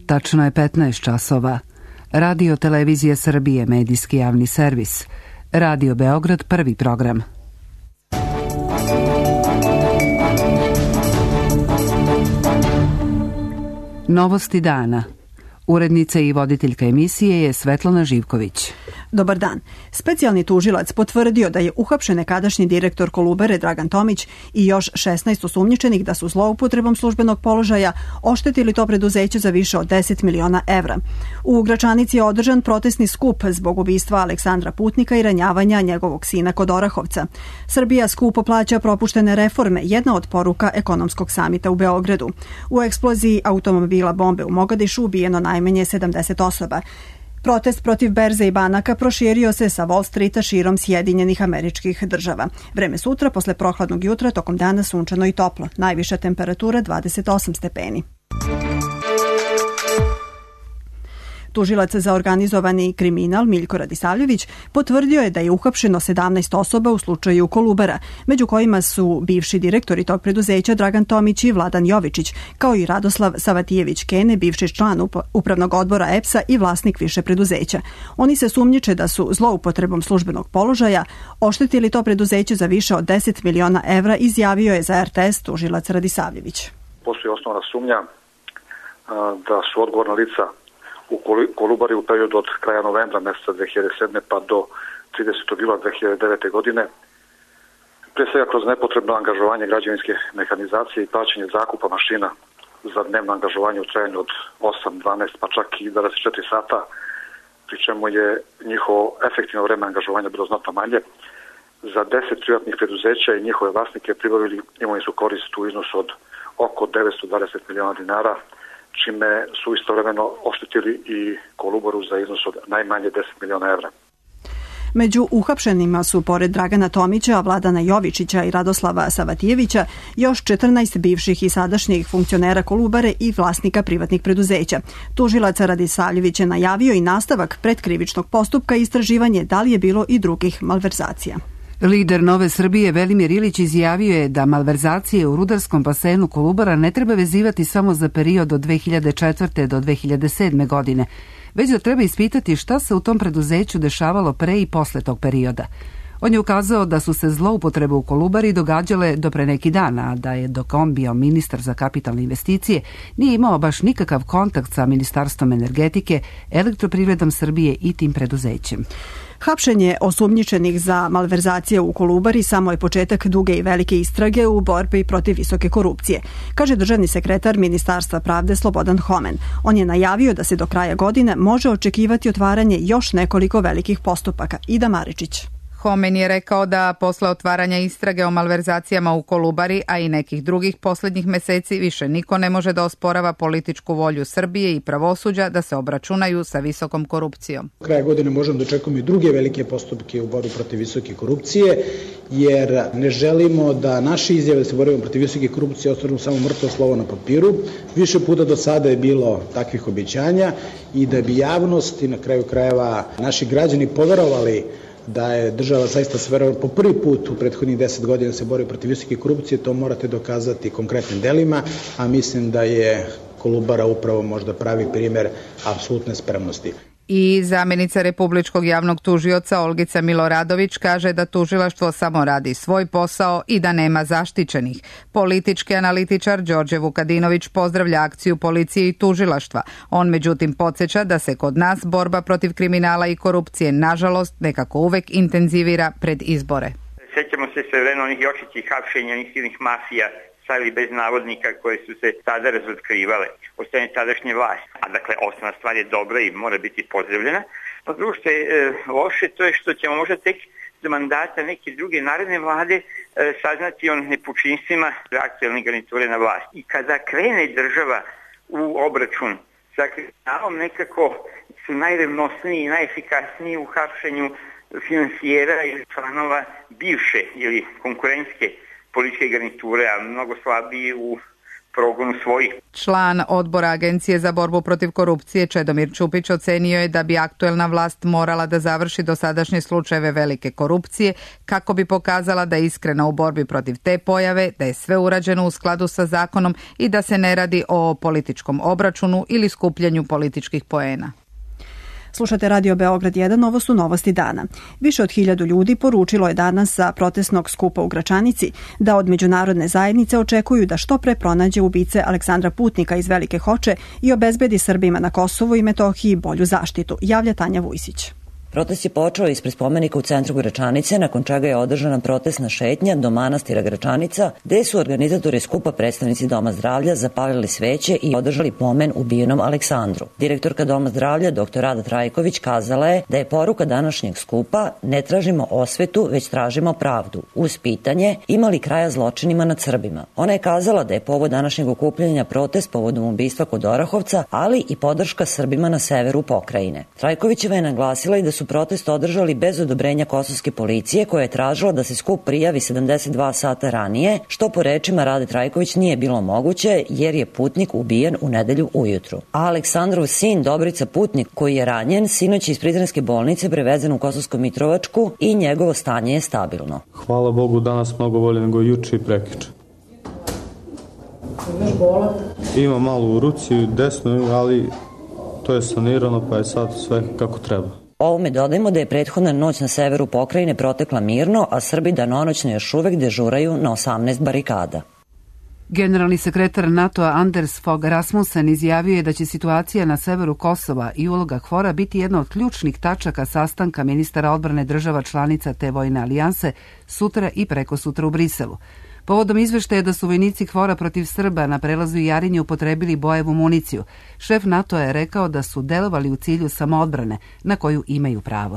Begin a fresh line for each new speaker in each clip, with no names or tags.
Tačno je 15 časova. Radio Televizija Srbije, medijski javni servis. Radio Beograd, prvi program. Novosti dana. Urednica i voditeljka emisije je Svetlana Živković.
Dobar dan. Specijalni tužilac potvrdio da je uhapšen nekadašnji direktor Kolubare Dragan Tomić i još 16 osumnjičenih da su zloupotrebom službenog položaja oštetili to preduzeće za više od 10 miliona evra. U Gračanici je održan protestni skup zbog ubistva Aleksandra Putnika i ranjavanja njegovog sina kod Orahovca. Srbija skupo plaća propuštene reforme, jedna od poruka ekonomskog samita u Beogradu. U eksploziji automobila bombe u Mogadišu ubijeno najmanje 70 osoba. Protest protiv berze i banaka proširio se sa Wall Streeta širom Sjedinjenih Američkih Država. Vreme sutra, posle prohladnog jutra, tokom dana sunčano i toplo. Najviša temperatura 28 stepeni. Tužilac za organizovani kriminal Miljko Radisavljević potvrdio je da je uhapšeno 17 osoba u slučaju Kolubara, među kojima su bivši direktori tog preduzeća Dragan Tomić i Vladan Jovičić, kao i Radoslav Savatijević Kene, bivši član upravnog odbora EPS-a i vlasnik više preduzeća. Oni se sumnjiče da su zloupotrebom službenog položaja oštetili to preduzeće za više od 10 miliona evra, izjavio je za RTS tužilac Radisavljević.
Postoji osnovna sumnja da su odgovorna lica u Kolubari u periodu od kraja novembra mjeseca 2007. pa do 30. jula 2009. godine, pre svega kroz nepotrebno angažovanje građevinske mehanizacije i plaćanje zakupa mašina za dnevno angažovanje u trajanju od 8, 12 pa čak i 24 sata, pri čemu je njihovo efektivno vreme angažovanja bilo znatno manje, za 10 privatnih preduzeća i njihove vlasnike pribavili imovinsku korist u iznosu od oko 920 miliona dinara, čime su istovremeno oštetili i Kolubaru za iznos od najmanje 10 miliona evra.
Među uhapšenima su, pored Dragana Tomića, Vladana Jovičića i Radoslava Savatijevića, još 14 bivših i sadašnjih funkcionera Kolubare i vlasnika privatnih preduzeća. Tužilac Radisavljević je najavio i nastavak pretkrivičnog postupka i istraživanje da li je bilo i drugih malverzacija.
Lider Nove Srbije Velimir Ilić izjavio je da malverzacije u rudarskom basenu Kolubara ne treba vezivati samo za period od 2004. do 2007. godine, već da treba ispitati šta se u tom preduzeću dešavalo pre i posle tog perioda. On je ukazao da su se zloupotrebe u Kolubari događale do pre neki dan, a da je dok on bio ministar za kapitalne investicije nije imao baš nikakav kontakt sa Ministarstvom energetike, Elektroprivredom Srbije i tim preduzećem.
Hapšenje osumnjičenih za malverzacije u Kolubari samo je početak duge i velike istrage u borbi protiv visoke korupcije, kaže državni sekretar Ministarstva pravde Slobodan Homen. On je najavio da se do kraja godine može očekivati otvaranje još nekoliko velikih postupaka. Ida Maričić.
Homen je rekao da posle otvaranja istrage o malverzacijama u Kolubari, a i nekih drugih posljednjih meseci, više niko ne može da osporava političku volju Srbije i pravosuđa da se obračunaju sa visokom korupcijom.
Kraja godine možemo da očekujemo i druge velike postupke u borbi protiv visoke korupcije, jer ne želimo da naše izjave da se borimo protiv visoke korupcije ostanu samo mrtvo slovo na papiru. Više puta do sada je bilo takvih obećanja i da bi javnost i na kraju krajeva naši građani poverovali da je država zaista sve po prvi put u prethodnih 10 godina se bori protiv visoke korupcije, to morate dokazati konkretnim delima, a mislim da je Kolubara upravo možda pravi primjer apsolutne spremnosti.
I zamjenica Republičkog javnog tužioca Olgica Miloradović kaže da tužilaštvo samo radi svoj posao i da nema zaštićenih. Politički analitičar Đorđe Vukadinović pozdravlja akciju policije i tužilaštva. On međutim podsjeća da se kod nas borba protiv kriminala i korupcije nažalost nekako uvek intenzivira pred izbore.
Sjećamo se svevremeno onih očitih hapšenja, onih silnih mafija, stavili bez navodnika koje su se tada razotkrivale od strane tadašnje vlasti. A dakle, osnovna stvar je dobra i mora biti pozdravljena. No drugo što je loše, to je što ćemo možda tek za mandata neke druge naredne vlade saznati o nepočinstvima aktuelne garniture na vlast. I kada krene država u obračun sa kriminalom, nekako su najrevnosniji i najefikasniji u hapšenju finansijera ili članova bivše ili konkurentske političke garniture, a mnogo slabiji u progonu svojih.
Član odbora Agencije za borbu protiv korupcije Čedomir Čupić ocenio je da bi aktuelna vlast morala da završi dosadašnje slučajeve velike korupcije kako bi pokazala da je iskrena u borbi protiv te pojave, da je sve urađeno u skladu sa zakonom i da se ne radi o političkom obračunu ili skupljanju političkih poena.
Slušate Radio Beograd 1, ovo su novosti dana. Više od 1000 ljudi poručilo je danas sa protestnog skupa u Gračanici da od međunarodne zajednice očekuju da što pre pronađe ubice Aleksandra Putnika iz Velike Hoče i obezbedi Srbima na Kosovu i Metohiji bolju zaštitu, javlja Tanja Vujsić.
Protest je počeo ispred spomenika u centru Gračanice, nakon čega je održana protestna šetnja do manastira Gračanica, gde su organizatori skupa predstavnici Doma zdravlja zapalili sveće i održali pomen ubijenom Aleksandru. Direktorka Doma zdravlja, dr. Rada Trajković, kazala je da je poruka današnjeg skupa ne tražimo osvetu, već tražimo pravdu, uz pitanje ima li kraja zločinima nad Srbima. Ona je kazala da je povod današnjeg okupljanja protest povodom ubistva kod Orahovca, ali i podrška Srbima na severu pokrajine. Trajkovićeva je naglasila i da su protest održali bez odobrenja kosovske policije, koja je tražila da se skup prijavi 72 sata ranije, što po rečima Rade Trajković nije bilo moguće jer je Putnik ubijen u nedelju ujutru. A Aleksandrov sin Dobrica Putnik, koji je ranjen, sinoć iz Prizrenske bolnice prevezen u Kosovsku Mitrovačku i njegovo stanje je stabilno.
Hvala Bogu, danas mnogo bolje nego juče i prekjuče.
Imaš bola?
Ima malo u ruci, desno, ali to je sanirano, pa je sad sve kako treba.
Ovome dodajmo da je prethodna noć na severu pokrajine protekla mirno, a Srbi danonoćno još uvek dežuraju na 18 barikada.
Generalni sekretar NATO-a Anders Fogh Rasmussen izjavio je da će situacija na severu Kosova i uloga KFOR-a biti jedna od ključnih tačaka sastanka ministara odbrane država članica te vojne alijanse sutra i prekosutra u Briselu. Povodom izveštaja da su vojnici KFOR-a protiv Srba na prelazu Jarinje upotrebili bojevu municiju, šef NATO je rekao da su delovali u cilju samoodbrane, na koju imaju pravo.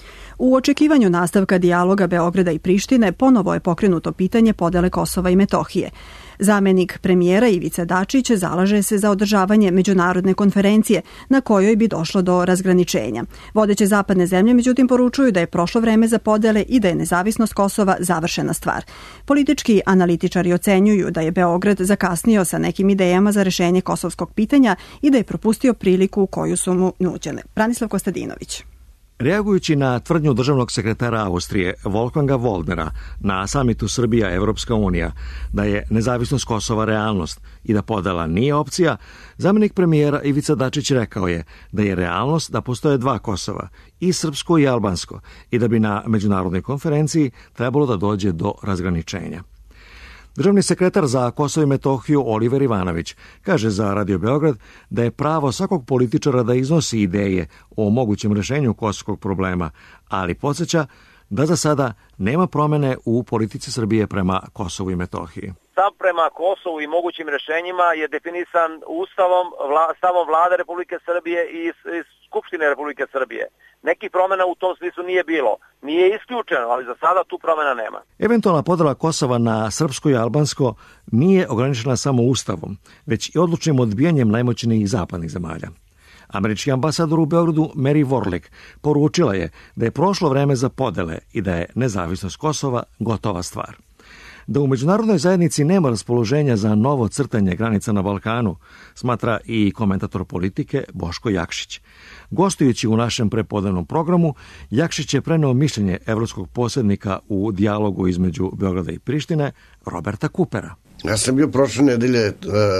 U očekivanju nastavka dijaloga Beograda i Prištine ponovo je pokrenuto pitanje podele Kosova i Metohije. Zamenik premijera Ivica Dačić zalaže se za održavanje međunarodne konferencije na kojoj bi došlo do razgraničenja. Vodeće zapadne zemlje međutim poručuju da je prošlo vreme za podele i da je nezavisnost Kosova završena stvar. Politički analitičari ocenjuju da je Beograd zakasnio sa nekim idejama za rešenje kosovskog pitanja i da je propustio priliku koju su mu nuđene. Branislav Kostadinović.
Reagujući na tvrdnju državnog sekretara Austrije Wolfganga Wollnera na samitu Srbija-Evropska unija da je nezavisnost Kosova realnost i da podela nije opcija, zamenik premijera Ivica Dačić rekao je da je realnost da postoje dva Kosova, i srpsko i albansko, i da bi na međunarodnoj konferenciji trebalo da dođe do razgraničenja. Državni sekretar za Kosovo i Metohiju Oliver Ivanović kaže za Radio Beograd da je pravo svakog političara da iznosi ideje o mogućem rešenju kosovskog problema, ali podsjeća da za sada nema promene u politici Srbije prema Kosovu i Metohiji.
Stav prema Kosovu i mogućim rešenjima je definisan Ustavom, stavom Vlade Republike Srbije i Skupštine Republike Srbije. Nekih promena u tom smislu nije bilo. Nije isključeno, ali za sada tu promena nema.
Eventualna podela Kosova na srpsko i albansko nije ograničena samo Ustavom, već i odlučnim odbijanjem najmoćnijih zapadnih zemalja. Američki ambasador u Beogradu Mary Warlick poručila je da je prošlo vreme za podele i da je nezavisnost Kosova gotova stvar. Da u međunarodnoj zajednici nema raspoloženja za novo crtanje granica na Balkanu, smatra i komentator politike Boško Jakšić. Gostujući u našem prepodnevnom programu, Jakšić je preneo mišljenje evropskog posrednika u dijalogu između Beograda i Prištine, Roberta Coopera.
Ja sam bio prošle nedelje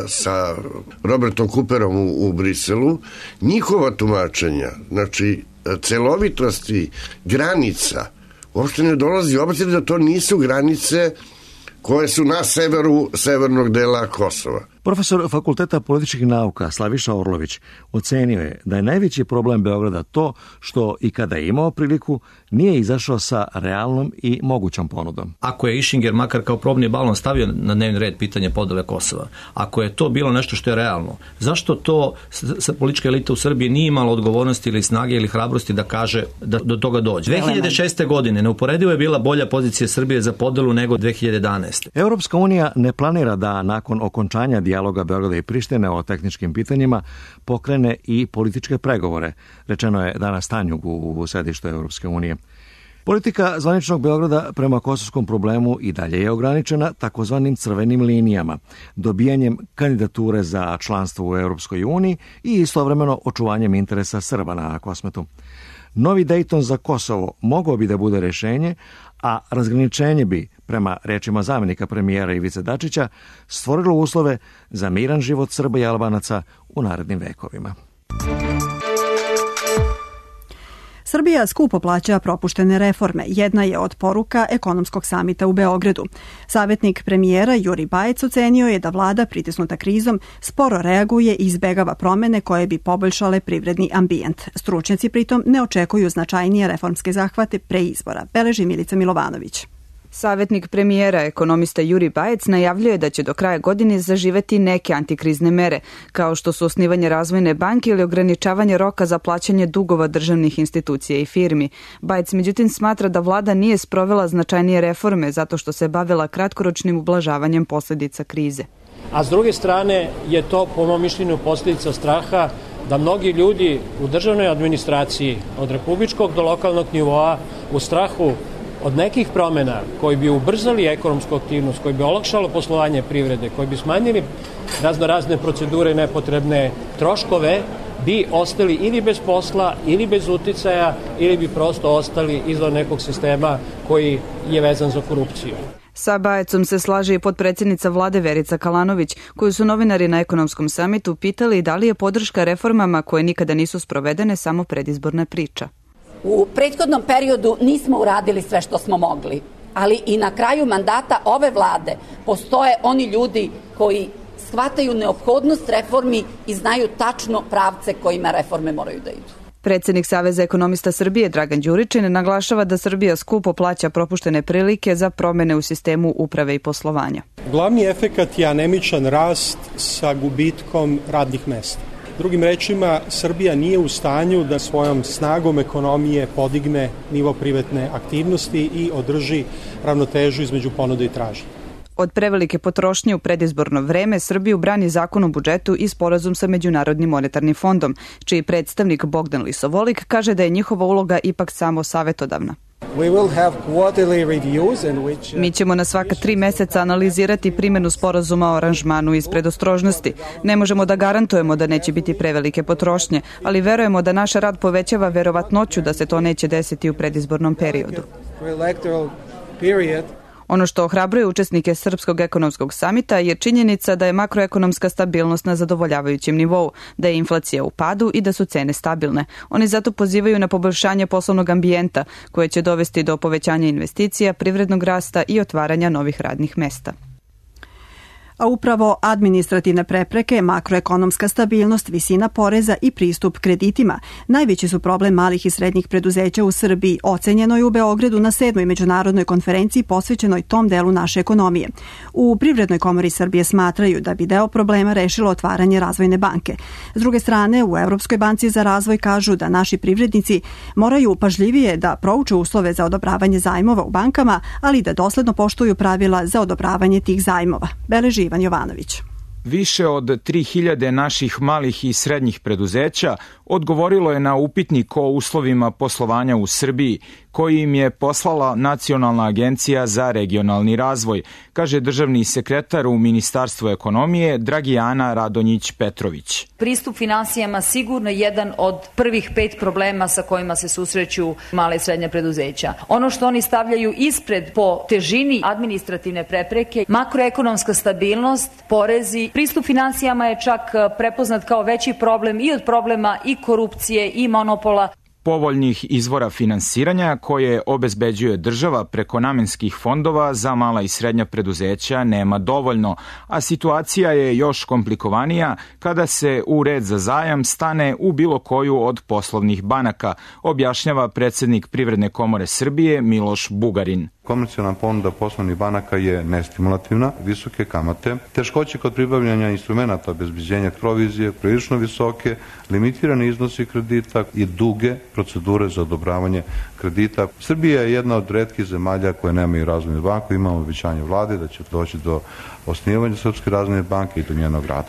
sa Robertom Cooperom u Briselu. Njihova tumačenja, znači celovitosti granica, uopšte ne dolazi u obzir da to nisu granice koje su na severu severnog dela Kosova.
Profesor Fakulteta političkih nauka Slaviša Orlović ocenio je da je najveći problem Beograda to što i kada je imao priliku nije izašao sa realnom i mogućom ponudom.
Ako je Išinger makar kao probni balon stavio na dnevni red pitanje podele Kosova, ako je to bilo nešto što je realno, zašto to politička elita u Srbiji nije imala odgovornosti ili snage ili hrabrosti da kaže da do toga dođe? 2006. godine neuporedivo je bila bolja pozicija Srbije za podelu nego 2011.
Evropska unija ne planira da nakon okončanja dijaloga Beograda i Prištine o tehničkim pitanjima pokrene i političke pregovore, rečeno je danas Tanjugu u sedištu Evropske unije. Politika zvaničnog Beograda prema kosovskom problemu i dalje je ograničena takozvanim crvenim linijama, dobijanjem kandidature za članstvo u Europskoj uniji i istovremeno očuvanjem interesa Srba na Kosmetu. Novi Dejton za Kosovo mogao bi da bude rešenje, a razgraničenje bi, prema rečima zamenika premijera Ivice Dačića, stvorilo uslove za miran život Srba i Albanaca u narednim vekovima.
Srbija skupo plaća propuštene reforme. Jedna je od poruka ekonomskog samita u Beogradu. Savjetnik premijera Juri Bajec ocenio je da vlada pritisnuta krizom sporo reaguje i izbegava promene koje bi poboljšale privredni ambijent. Stručnjaci pritom ne očekuju značajnije reformske zahvate pre izbora, beleži Milica Milovanović.
Savjetnik premijera, ekonomista Juri Bajec, najavljuje da će do kraja godine zaživeti neke antikrizne mere, kao što su osnivanje razvojne banke ili ograničavanje roka za plaćanje dugova državnih institucija i firmi. Bajec međutim smatra da vlada nije sprovela značajnije reforme zato što se bavila kratkoročnim ublažavanjem posljedica krize.
A s druge strane je to, po mom mišljenju, posljedica straha da mnogi ljudi u državnoj administraciji od republičkog do lokalnog nivoa u strahu od nekih promjena koji bi ubrzali ekonomsku aktivnost, koji bi olakšalo poslovanje privrede, koji bi smanjili razne procedure i nepotrebne troškove, bi ostali ili bez posla, ili bez uticaja, ili bi prosto ostali izvan nekog sistema koji je vezan za korupciju.
Sa Bajecom se slaže i potpredsjednica vlade Verica Kalanović, koju su novinari na ekonomskom samitu pitali da li je podrška reformama koje nikada nisu sprovedene samo predizborna priča.
U prethodnom periodu nismo uradili sve što smo mogli, ali i na kraju mandata ove vlade postoje oni ljudi koji shvataju neophodnost reformi i znaju tačno pravce kojima reforme moraju da idu.
Predsjednik Saveza ekonomista Srbije Dragan Đuričin naglašava da Srbija skupo plaća propuštene prilike za promjene u sistemu uprave i poslovanja.
Glavni efekat je anemičan rast sa gubitkom radnih mesta. Drugim rečima, Srbija nije u stanju da svojom snagom ekonomije podigne nivo privatne aktivnosti i održi ravnotežu između ponude i tražnje.
Od prevelike potrošnje u predizborno vreme Srbiju brani zakon o budžetu i sporazum sa Međunarodnim monetarnim fondom, čiji predstavnik Bogdan Lisovolik kaže da je njihova uloga ipak samo savjetodavna. Mi ćemo na svaka 3 meseca analizirati primjenu sporazuma o aranžmanu iz predostrožnosti. Ne možemo da garantujemo da neće biti prevelike potrošnje, ali verujemo da naš rad povećava verovatnoću da se to neće desiti u predizbornom periodu. Ono što ohrabruje učesnike Srpskog ekonomskog samita je činjenica da je makroekonomska stabilnost na zadovoljavajućem nivou, da je inflacija u padu i da su cene stabilne. Oni zato pozivaju na poboljšanje poslovnog ambijenta koje će dovesti do povećanja investicija, privrednog rasta i otvaranja novih radnih mesta.
A upravo administrativne prepreke, makroekonomska stabilnost, visina poreza i pristup kreditima najveći su problem malih i srednjih preduzeća u Srbiji, ocenjeno je u Beogradu na 7. međunarodnoj konferenciji posvećenoj tom delu naše ekonomije. U Privrednoj komori Srbije smatraju da bi deo problema rešilo otvaranje razvojne banke. S druge strane, u Evropskoj banci za razvoj kažu da naši privrednici moraju pažljivije da prouče uslove za odobravanje zajmova u bankama, ali da dosledno poštuju pravila za odobravanje tih zajmova. Beleži Ivan Jovanović.
Više od 3000 naših malih i srednjih preduzeća odgovorilo je na upitnik o uslovima poslovanja u Srbiji, koji im je poslala Nacionalna agencija za regionalni razvoj, kaže državni sekretar u Ministarstvu ekonomije Dragijana Radonjić-Petrović.
Pristup finansijama sigurno je jedan od prvih 5 problema sa kojima se susreću male i srednje preduzeća. Ono što oni stavljaju ispred po težini administrativne prepreke, makroekonomska stabilnost, porezi. Pristup finansijama je čak prepoznat kao veći problem i od problema i korupcije i monopola.
Povoljnih izvora finansiranja koje obezbeđuje država preko namenskih fondova za mala i srednja preduzeća nema dovoljno, a situacija je još komplikovanija kada se u red za zajam stane u bilo koju od poslovnih banaka, objašnjava predsjednik Privredne komore Srbije Miloš Bugarin.
Komercijalna ponuda poslovnih banaka je nestimulativna, visoke kamate, teškoće kod pribavljanja instrumenta obezbeđenja provizije, prilično visoke, limitirani iznosi kredita i duge procedure za odobravanje kredita. Srbija je jedna od retkih zemalja koje nemaju razvojnu banku. Imamo obećanje vlade da će doći do osnivanja Srpske razvojne banke i do njenog rada.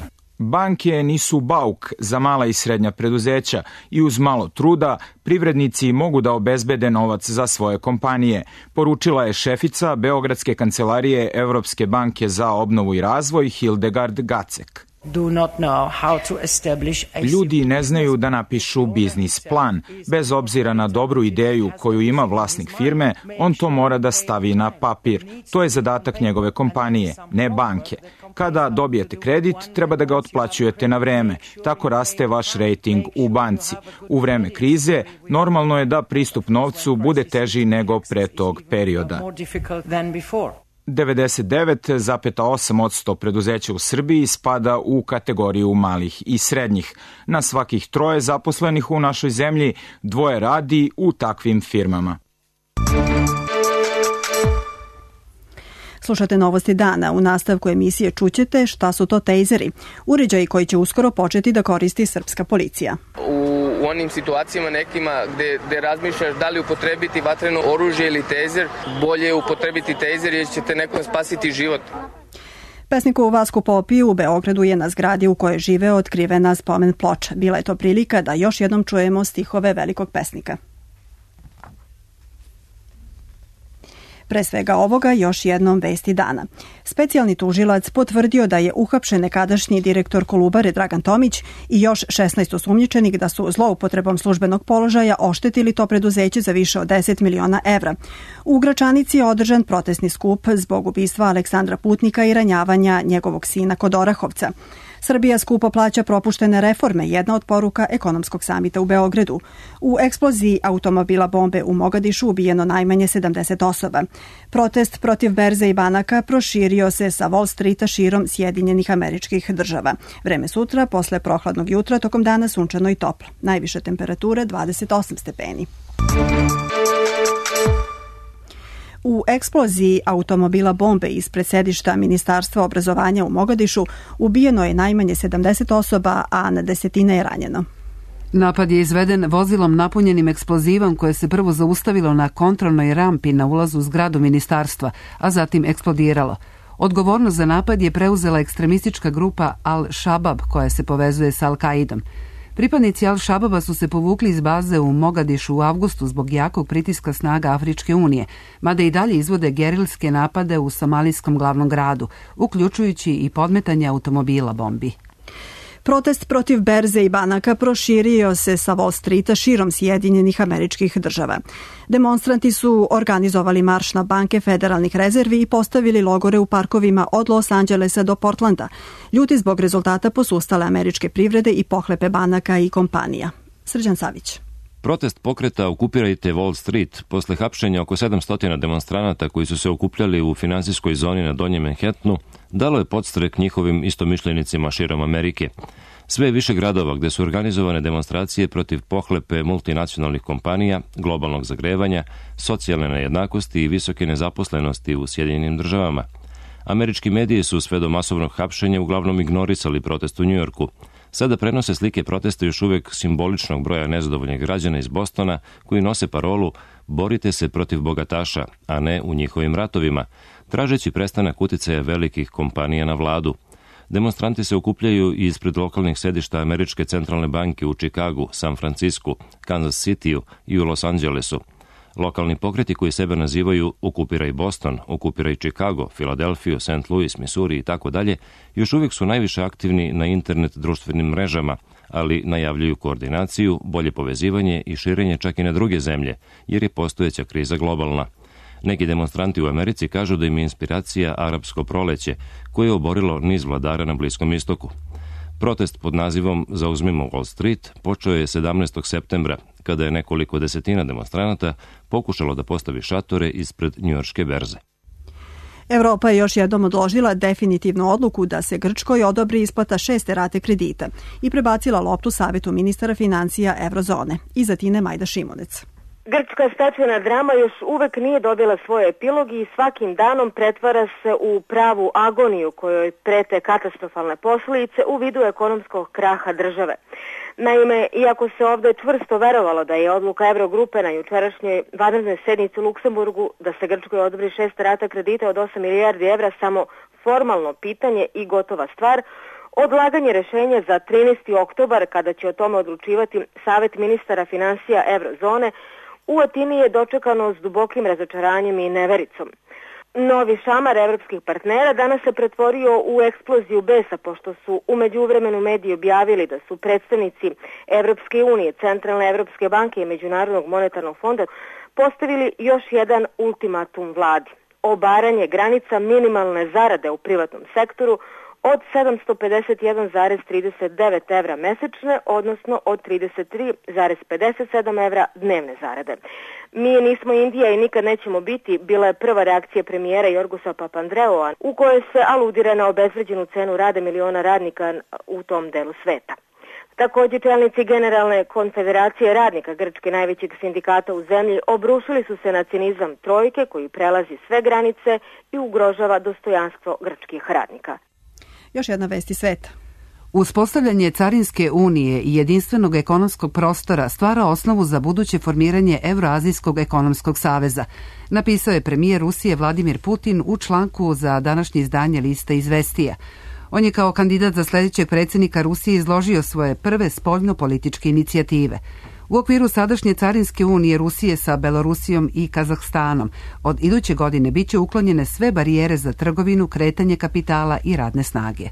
Banke nisu bauk za mala i srednja preduzeća i uz malo truda privrednici mogu da obezbede novac za svoje kompanije, poručila je šefica Beogradske kancelarije Evropske banke za obnovu i razvoj Hildegard Gacek. Ljudi ne znaju da napišu biznis plan. Bez obzira na dobru ideju koju ima vlasnik firme, on to mora da stavi na papir. To je zadatak njegove kompanije, ne banke. Kada dobijete kredit, treba da ga otplaćujete na vreme. Tako raste vaš rejting u banci. U vreme krize, normalno je da pristup novcu bude teži nego pre tog perioda. 99,8% preduzeća u Srbiji spada u kategoriju malih i srednjih. Na svakih 3 zaposlenih u našoj zemlji 2 radi u takvim firmama.
Slušate Novosti dana. U nastavku emisije čućete šta su to tejzeri, uređaji koji će uskoro početi da koristi srpska policija.
U onim situacijama nekima gde razmišljaš da li upotrebiti vatreno oružje ili tejzer, bolje je upotrebiti tejzer jer ćete nekom spasiti život.
Pesniku Vasku Popiju u Beogradu je na zgradi u kojoj žive otkrivena spomen ploča. Bila je to prilika da još jednom čujemo stihove velikog pesnika. Pre svega ovoga još jednom vesti dana. Specijalni tužilac potvrdio da je uhapšen nekadašnji direktor Kolubare Dragan Tomić i još 16 osumnjičenih da su zloupotrebom službenog položaja oštetili to preduzeće za više od 10 miliona evra. U Gračanici je održan protestni skup zbog ubistva Aleksandra Putnika i ranjavanja njegovog sina kod Orahovca. Srbija skupo plaća propuštene reforme, jedna od poruka ekonomskog samita u Beogradu. U eksploziji automobila bombe u Mogadišu ubijeno najmanje 70 osoba. Protest protiv berze i banaka proširio se sa Wall Streeta širom Sjedinjenih Američkih Država. Vreme sutra, posle prohladnog jutra, tokom dana sunčano i toplo. Najviše temperature 28 stepeni. U eksploziji automobila bombe ispred sedišta Ministarstva obrazovanja u Mogadišu ubijeno je najmanje 70 osoba, a na desetine je ranjeno.
Napad je izveden vozilom napunjenim eksplozivom koje se prvo zaustavilo na kontrolnoj rampi na ulazu u zgradu ministarstva, a zatim eksplodiralo. Odgovornost za napad je preuzela ekstremistička grupa Al-Shabab koja se povezuje sa Al-Kaidom. Pripadnici Al-Shababa su se povukli iz baze u Mogadišu u avgustu zbog jakog pritiska snaga Afričke unije, mada i dalje izvode gerilske napade u somalijskom glavnom gradu, uključujući i podmetanje automobila bombi.
Protest protiv berze i banaka proširio se sa Wall Streeta širom Sjedinjenih Američkih Država. Demonstranti su organizovali marš na banke federalnih rezervi i postavili logore u parkovima od Los Angelesa do Portlanda. Ljuti zbog rezultata posustale američke privrede i pohlepe banaka i kompanija. Srđan Savić.
Protest pokreta Okupirajte Wall Street posle hapšenja oko 700 demonstranata koji su se okupljali u finansijskoj zoni na Donjem Manhattanu dalo je podstrek njihovim istomišljenicima širom Amerike. Sve više gradova gde su organizovane demonstracije protiv pohlepe multinacionalnih kompanija, globalnog zagrevanja, socijalne nejednakosti i visoke nezaposlenosti u Sjedinjenim Državama. Američki mediji su sve do masovnog hapšenja uglavnom ignorisali protest u Njujorku. Sada prenose slike protesta još uvek simboličnog broja nezadovoljnih građana iz Bostona koji nose parolu "Borite se protiv bogataša, a ne u njihovim ratovima", tražeći prestanak uticaja velikih kompanija na vladu. Demonstranti se okupljaju ispred lokalnih sedišta Američke centralne banke u Čikagu, San Francisku, Kansas Cityu i u Los Angelesu. Lokalni pokreti koji sebe nazivaju Okupiraj Boston, Okupiraj Chicago, Filadelfiju, St. Louis, Missouri i tako dalje, još uvijek su najviše aktivni na internet društvenim mrežama, ali najavljuju koordinaciju, bolje povezivanje i širenje čak i na druge zemlje, jer je postojeća kriza globalna. Neki demonstranti u Americi kažu da im je inspiracija arapsko proleće, koje je oborilo niz vladara na Bliskom istoku. Protest pod nazivom Zauzmimo Wall Street počeo je 17. septembra, kada je nekoliko desetina demonstranata pokušalo da postavi šatore ispred njujorške berze.
Evropa je još jednom odložila definitivnu odluku da se Grčkoj odobri isplata 6. rate kredita i prebacila loptu Savetu ministara financija Evrozone. Iza Tine Majda Šimunec.
Grčka stečajna drama još uvek nije dobila svoj epilog i svakim danom pretvara se u pravu agoniju kojoj prete katastrofalne posljedice u vidu ekonomskog kraha države. Naime, iako se ovdje čvrsto verovalo da je odluka Evrogrupe na jučerašnjoj vanrednoj sednici u Luksemburgu da se Grčkoj odobri 6. rata kredita od 8 milijardi evra samo formalno pitanje i gotova stvar, Odlaganje rešenja za 13. oktobar, kada će o tome odlučivati Savet ministara finansija Eurozone, u Atini je dočekano s dubokim razočaranjem i nevericom. Novi šamar evropskih partnera danas se pretvorio u eksploziju besa, pošto su u međuvremenu mediji objavili da su predstavnici Evropske unije, Centralne Evropske banke i Međunarodnog monetarnog fonda postavili još jedan ultimatum vladi. Obaranje granica minimalne zarade u privatnom sektoru od 751,39 evra mesečne, odnosno od 33,57 evra dnevne zarade. Mi nismo Indija i nikad nećemo biti, bila je prva reakcija premijera Jorgosa Papandreoa, u kojoj se aludira na obezvređenu cenu rada miliona radnika u tom delu sveta. Također čelnici Generalne konfederacije radnika, Grčke najvećeg sindikata u zemlji, obrušili su se na cinizam trojke koji prelazi sve granice i ugrožava dostojanstvo grčkih radnika.
Još jedna vest iz sveta.
Uspostavljanje Carinske unije i jedinstvenog ekonomskog prostora stvara osnovu za buduće formiranje Evroazijskog ekonomskog saveza, napisao je premijer Rusije Vladimir Putin u članku za današnje izdanje lista Izvestija. On je kao kandidat za sljedećeg predsjednika Rusije izložio svoje prve spoljno-političke inicijative. U okviru sadašnje Carinske unije Rusije sa Belorusijom i Kazahstanom od iduće godine biće uklonjene sve barijere za trgovinu, kretanje kapitala i radne snage.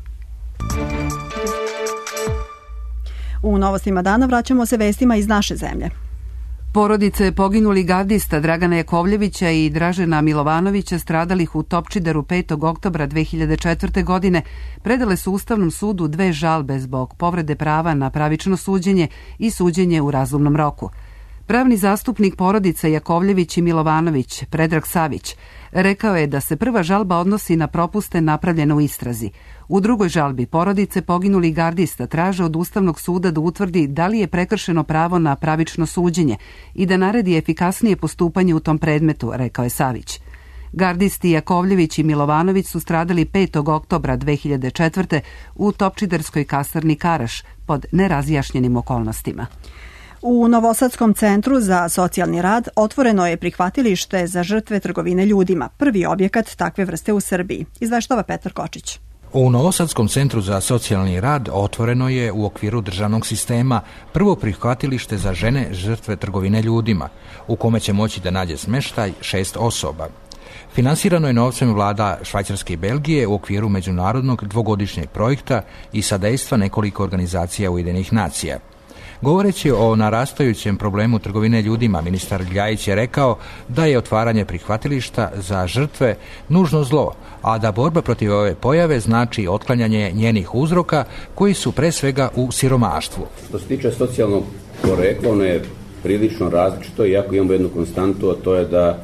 U novostima dana vraćamo se vestima iz naše zemlje.
Porodice poginuli gardista Dragana Jakovljevića i Dražena Milovanovića stradalih u Topčideru 5. oktobra 2004. godine predale su Ustavnom sudu 2 žalbe zbog povrede prava na pravično suđenje i suđenje u razumnom roku. Pravni zastupnik porodica Jakovljević i Milovanović, Predrag Savić, rekao je da se prva žalba odnosi na propuste napravljene u istrazi. U drugoj žalbi porodice poginuli gardista traže od Ustavnog suda da utvrdi da li je prekršeno pravo na pravično suđenje i da naredi efikasnije postupanje u tom predmetu, rekao je Savić. Gardisti Jakovljević i Milovanović su stradali 5. oktobra 2004. u Topčiderskoj kasarni Karaš pod nerazjašnjenim okolnostima.
U Novosadskom centru za socijalni rad otvoreno je prihvatilište za žrtve trgovine ljudima, prvi objekat takve vrste u Srbiji, izveštava Petar Kočić.
U Novosadskom centru za socijalni rad otvoreno je u okviru državnog sistema prvo prihvatilište za žene žrtve trgovine ljudima, u kome će moći da nađe smeštaj 6 osoba. Finansirano je novcem vlada Švajcarske i Belgije u okviru međunarodnog dvogodišnjeg projekta i sadejstva nekoliko organizacija Ujedinjenih nacija. Govoreći o narastajućem problemu trgovine ljudima, ministar Ljajić je rekao da je otvaranje prihvatilišta za žrtve nužno zlo, a da borba protiv ove pojave znači otklanjanje njenih uzroka koji su pre svega u siromaštvu.
Što se tiče socijalnog porekla, ono je prilično različito, iako imamo jednu konstantu, a to je da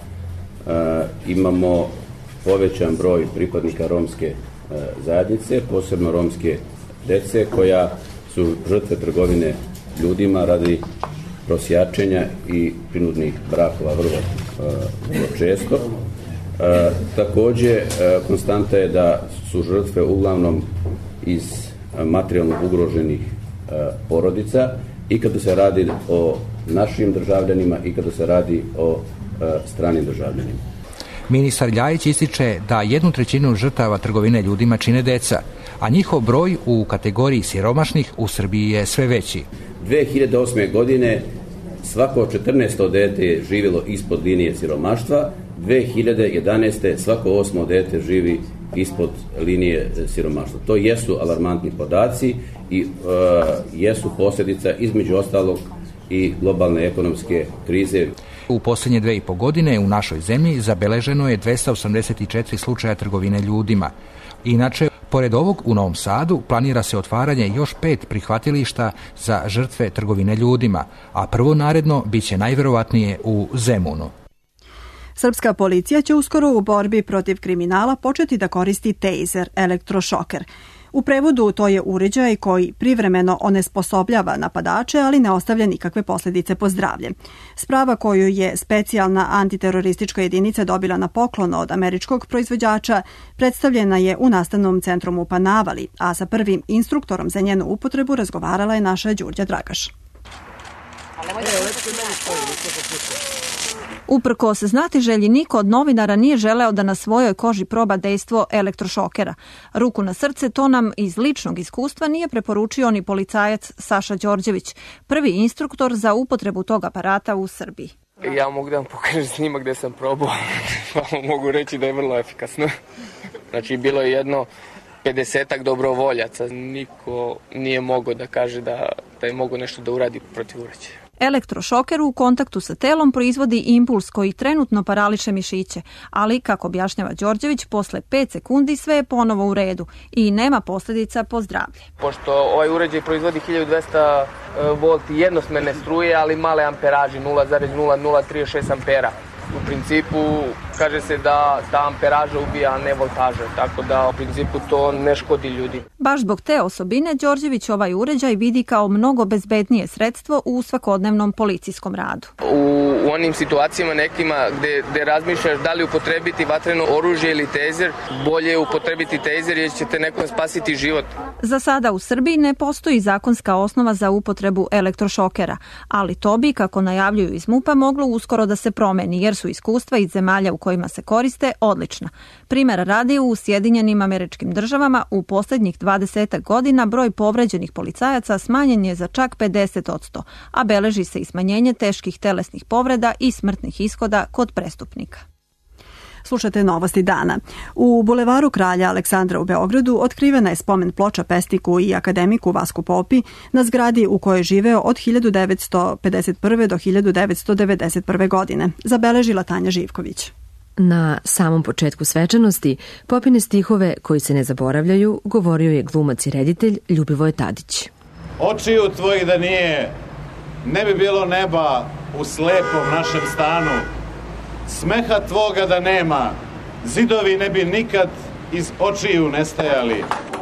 imamo povećan broj pripadnika romske zajednice, posebno romske dece koja su žrtve trgovine ljudima radi prosjačenja i prinudnih brakova vrlo često. Također, konstanta je da su žrtve uglavnom iz materijalno ugroženih porodica i kada se radi o našim državljanima i kada se radi o stranim državljanima.
Ministar Ljajić ističe da 1/3 žrtava trgovine ljudima čine deca, a njihov broj u kategoriji siromašnih u Srbiji je sve veći.
2008. godine svako 14. dete je živjelo ispod linije siromaštva, 2011. svako 8. dete živi ispod linije siromaštva. To jesu alarmantni podaci i jesu posljedica između ostalog i globalne ekonomske krize.
U posljednje 2,5 godine u našoj zemlji zabeleženo je 284 slučaja trgovine ljudima. Inače, pored ovog u Novom Sadu planira se otvaranje još 5 prihvatilišta za žrtve trgovine ljudima, a prvo naredno biće najverovatnije u Zemunu.
Srpska policija će uskoro u borbi protiv kriminala početi da koristi tejzer, elektrošoker. U prevodu to je uređaj koji privremeno onesposobljava napadače, ali ne ostavlja nikakve posljedice po zdravlje. Sprava koju je specijalna antiteroristička jedinica dobila na poklon od američkog proizvođača predstavljena je u nastavnom centru u Panavali, a sa prvim instruktorom za njenu upotrebu razgovarala je naša Đurđa Dragaš. Uprkos znatiželji, niko od novinara nije želeo da na svojoj koži proba dejstvo elektrošokera. Ruku na srce, to nam iz ličnog iskustva nije preporučio ni policajac Saša Đorđević, prvi instruktor za upotrebu tog aparata u Srbiji.
Ja mogu da vam pokažem snimak gde sam probao, pa mogu reći da je vrlo efikasno. Znači, bilo je jedno 50-ak dobrovoljaca. Niko nije mogao da kaže da je mogao nešto da uradi protiv uređaja.
Elektrošoker u kontaktu sa telom proizvodi impuls koji trenutno parališe mišiće, ali, kako objašnjava Đorđević, posle 5 sekundi sve je ponovo u redu i nema posljedica po zdravlje.
Pošto ovaj uređaj proizvodi 1200 volti jednosmerne struje, ali male amperaži, 0,0036 ampera. U principu kaže se da ta amperaža ubija, a ne voltaža, tako da u principu to ne škodi ljudi.
Baš zbog te osobine Đorđević ovaj uređaj vidi kao mnogo bezbednije sredstvo u svakodnevnom policijskom radu.
U onim situacijama nekima gde razmišljaš da li upotrebiti vatreno oružje ili tezer, bolje je upotrebiti tezer jer ćete nekom spasiti život.
Za sada u Srbiji ne postoji zakonska osnova za upotrebu elektrošokera, ali to bi, kako najavljuju iz MUP-a, moglo uskoro da se promeni, jer su iskustva iz zemalja u kojima se koriste odlična. Primjera radi, u Sjedinjenim Američkim Državama u posljednjih 20 godina broj povređenih policajaca smanjen je za čak 50%, a beleži se i smanjenje teških telesnih povreda i smrtnih ishoda kod prestupnika. Slušate novosti dana. U bulevaru Kralja Aleksandra u Beogradu otkrivena je spomen ploča pesniku i akademiku Vasku Popi na zgradi u kojoj je živeo od 1951. do 1991. godine, zabeležila Tanja Živković.
Na samom početku svečanosti Popine stihove koji se ne zaboravljaju govorio je glumac i reditelj Ljubivoje Tadić.
Očiju tvojih da nije, ne bi bilo neba u slepom našem stanu. Smeha tvoga da nema, zidovi ne bi nikad iz očiju nestajali.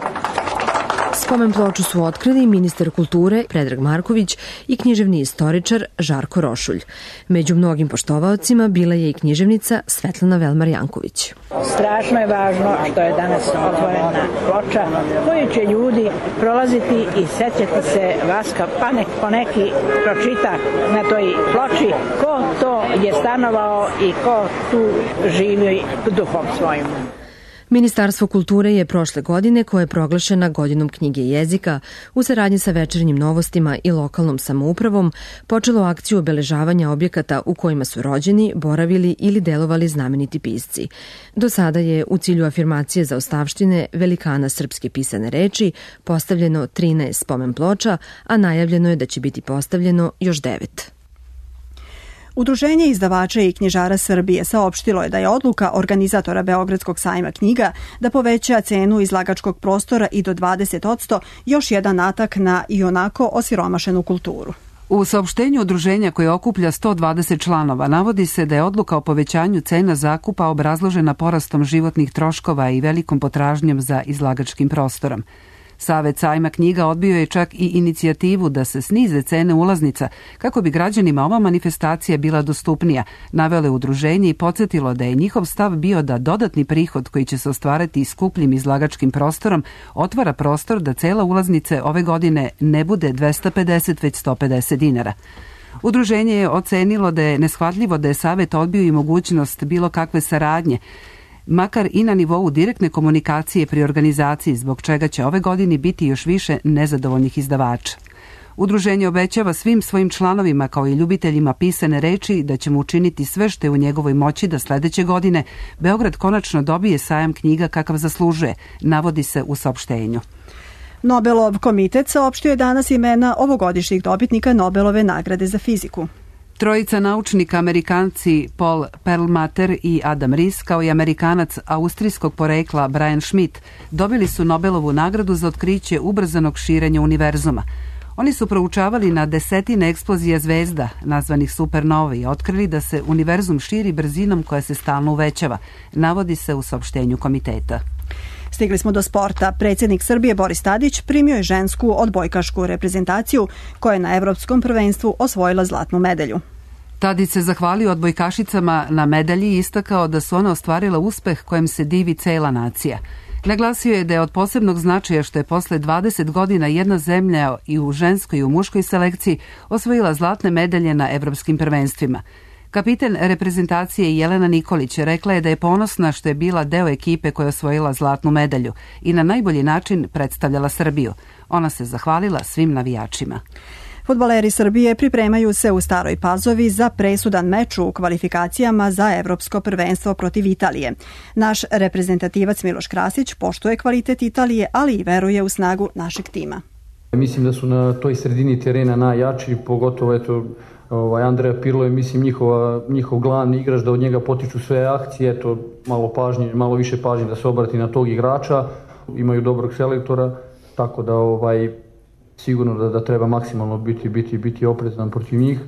Spomen ploču su otkrili ministar kulture Predrag Marković i književni istoričar Žarko Rošulj. Među mnogim poštovaocima bila je i književnica Svetlana Velmar Janković.
Strašno je važno što je danas otvorena ploča koju će ljudi prolaziti i sećati se Vaska, pa poneki pročita na toj ploči ko to je stanovao i ko tu živi duhom svojim.
Ministarstvo kulture je prošle godine, koja je proglašena godinom knjige i jezika, u saradnji sa Večernjim novostima i lokalnom samoupravom, počelo akciju obeležavanja objekata u kojima su rođeni, boravili ili delovali znameniti pisci. Do sada je u cilju afirmacije zaostavštine velikana srpske pisane reči postavljeno 13 spomen ploča, a najavljeno je da će biti postavljeno još 9.
Udruženje izdavača i knjižara Srbije saopštilo je da je odluka organizatora Beogradskog sajma knjiga da poveća cenu izlagačkog prostora i do 20% još jedan atak na ionako osiromašenu kulturu.
U saopštenju udruženja koje okuplja 120 članova navodi se da je odluka o povećanju cena zakupa obrazložena porastom životnih troškova i velikom potražnjom za izlagačkim prostorom. Savet sajma knjiga odbio je čak i inicijativu da se snize cene ulaznica kako bi građanima ova manifestacija bila dostupnija, navele udruženje i podsjetilo da je njihov stav bio da dodatni prihod koji će se ostvariti skupljim izlagačkim prostorom otvara prostor da cela ulaznice ove godine ne bude 250 već 150 dinara. Udruženje je ocenilo da je neshvatljivo da je savet odbio i mogućnost bilo kakve saradnje, makar i na nivou direktne komunikacije pri organizaciji, zbog čega će ove godine biti još više nezadovoljnih izdavača. Udruženje obećava svim svojim članovima kao i ljubiteljima pisane reči da ćemo učiniti sve što je u njegovoj moći da sledeće godine Beograd konačno dobije sajam knjiga kakav zaslužuje, navodi se u saopštenju.
Nobelov komitet saopštio je danas imena ovogodišnjih dobitnika Nobelove nagrade za fiziku.
Trojica naučnika, Amerikanci Paul Perlmutter i Adam Riess, kao i Amerikanac austrijskog porekla Brian Schmidt, dobili su Nobelovu nagradu za otkriće ubrzanog širenja univerzuma. Oni su proučavali na desetine eksplozija zvezda, nazvanih supernove, i otkrili da se univerzum širi brzinom koja se stalno uvećava, navodi se u saopštenju komiteta.
Stigli smo do sporta. Predsjednik Srbije Boris Tadić primio je žensku odbojkašku reprezentaciju koja je na Evropskom prvenstvu osvojila zlatnu medalju.
Tadić se zahvalio odbojkašicama na medalji i istakao da su one ostvarile uspeh kojem se divi cela nacija. Naglasio je da je od posebnog značaja što je posle 20 godina jedna zemlja i u ženskoj i u muškoj selekciji osvojila zlatne medalje na evropskim prvenstvima. Kapiten reprezentacije Jelena Nikolić rekla je da je ponosna što je bila deo ekipe koja je osvojila zlatnu medalju i na najbolji način predstavljala Srbiju. Ona se zahvalila svim navijačima.
Fudbaleri Srbije pripremaju se u Staroj Pazovi za presudan meč u kvalifikacijama za evropsko prvenstvo protiv Italije. Naš reprezentativac Miloš Krasić poštuje kvalitet Italije, ali i veruje u snagu našeg tima.
Mislim da su na toj sredini terena najjači, pogotovo Andreja Pirlo je njihov glavni igrač, da od njega potiču sve akcije, malo više pažnje da se obrati na tog igrača, imaju dobrog selektora, tako da sigurno da treba maksimalno biti oprezan protiv njih.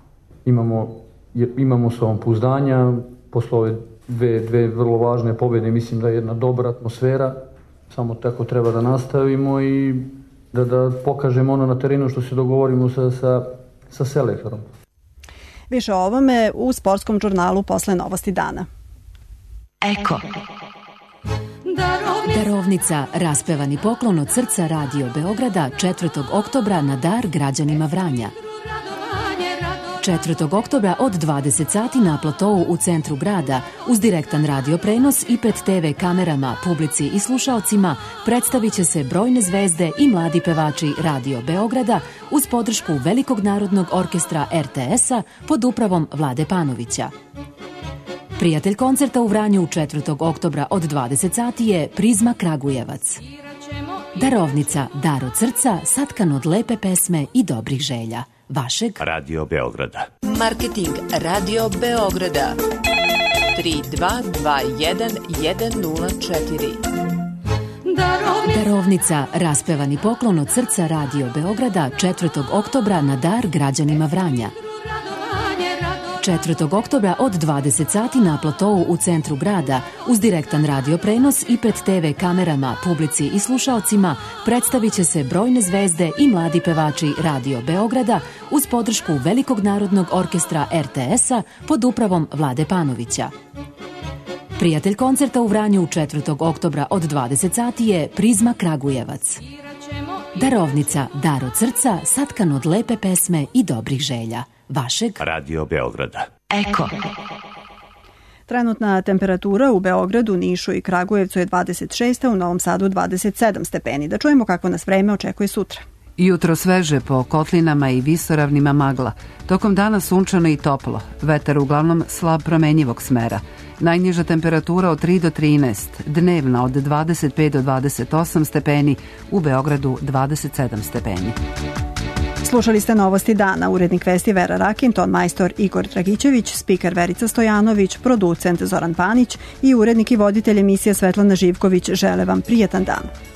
Imamo samopouzdanja, posle ove dve vrlo važne pobjede, mislim da je jedna dobra atmosfera, samo tako treba da nastavimo i da pokažemo ono na terenu što se dogovorimo sa selektorom.
Više o ovome u sportskom žurnalu posle novosti dana.
Eko. Darovnica, raspevani poklon od srca Radio Beograda 4. oktobra na dar građanima Vranja. 4. oktobra od 20 sati na platovu u centru grada uz direktan radio prenos i pred TV kamerama, publici i slušaocima predstavit će se brojne zvezde i mladi pevači Radio Beograda uz podršku Velikog narodnog orkestra RTS-a pod upravom Vlade Panovića. Prijatelj koncerta u Vranju 4. oktobra od 20 sati je Prizma Kragujevac. Darovnica, dar od srca, satkan od lepe pesme i dobrih želja. Vašeg
Radio Beograda.
Marketing Radio Beograda 3221 104. Darovnica, raspevani poklon od srca Radio Beograda 4. oktobra na dar građanima Vranja. 4. oktobra od 20 sati na platovu u centru grada uz direktan radio prenos i pred TV kamerama, publici i slušaocima predstavit će se brojne zvezde i mladi pevači Radio Beograda uz podršku Velikog narodnog orkestra RTS-a pod upravom Vlade Panovića. Prijatelj koncerta u Vranju 4. oktobra od 20 sati je Prizma Kragujevac. Darovnica, dar od srca, satkan od lepe pesme i dobrih želja. Vašeg
Radio Beograda.
Eko.
Trenutna temperatura u Beogradu, Nišu i Kragujevcu je 26, a u Novom Sadu 27 stepeni. Da čujemo kako nas vreme očekuje sutra.
Jutro sveže, po kotlinama i visoravnima magla. Tokom dana sunčano i toplo. Vetar uglavnom slab promenjivog smera. Najniža temperatura od 3 do 13, dnevna od 25 do 28 stepeni, u Beogradu 27 stepeni.
Slušali ste novosti dana, urednik vesti Vera Rakin, ton majstor Igor Dragićević, spiker Verica Stojanović, producent Zoran Panić i urednik i voditelj emisije Svetlana Živković žele vam prijetan dan.